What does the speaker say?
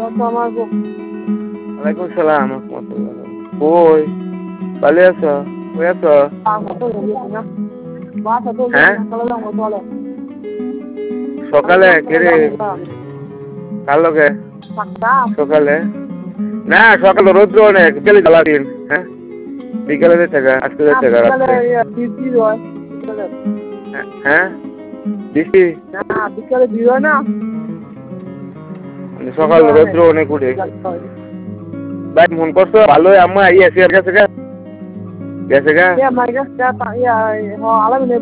ওয়ালাইকুম সালাম রহমতুল্লাহ। কই ভালো আছো? কই আছো? হ্যাঁ সকালে কেরে কার লগে সকালে না সকালে রৌদ্র অনেক বিকেলে জ্বালা দিন। হ্যাঁ বিকেলে থেকে আজকে থেকে রাত্রে হ্যাঁ বৃষ্টি সকাল রৌদ্র অনেক উঠে ভাই মন করছো ভালো আম্মা গেছে গা